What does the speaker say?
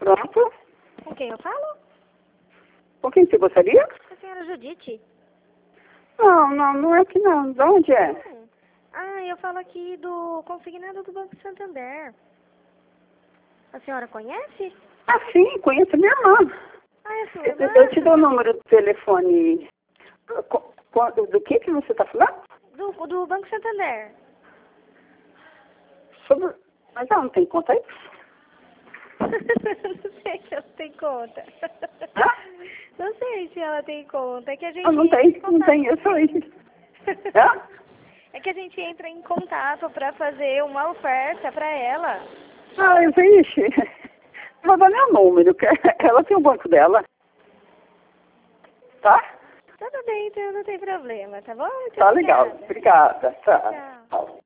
Pronto. Com quem eu falo? Com quem você gostaria? A senhora Judite. Não é aqui não. De onde é? Eu falo aqui do consignado do Banco Santander. A senhora conhece? Ah, sim, conheço minha irmã. É sua irmã? Eu te dou o número do telefone. Do que você está falando? Do Banco Santander. Mas ela não tem conta aí? Não sei se ela tem conta. Hã? Não sei se ela tem conta. É que a gente Não tem, eu sou isso. Hã? É que a gente entra em contato para fazer uma oferta para ela. Vixe. Vou dar meu número, que ela tem o banco dela. Tá? Tudo bem, então não tem problema, tá bom? Muito Tá legal. obrigada. Obrigada. Tá. Tchau.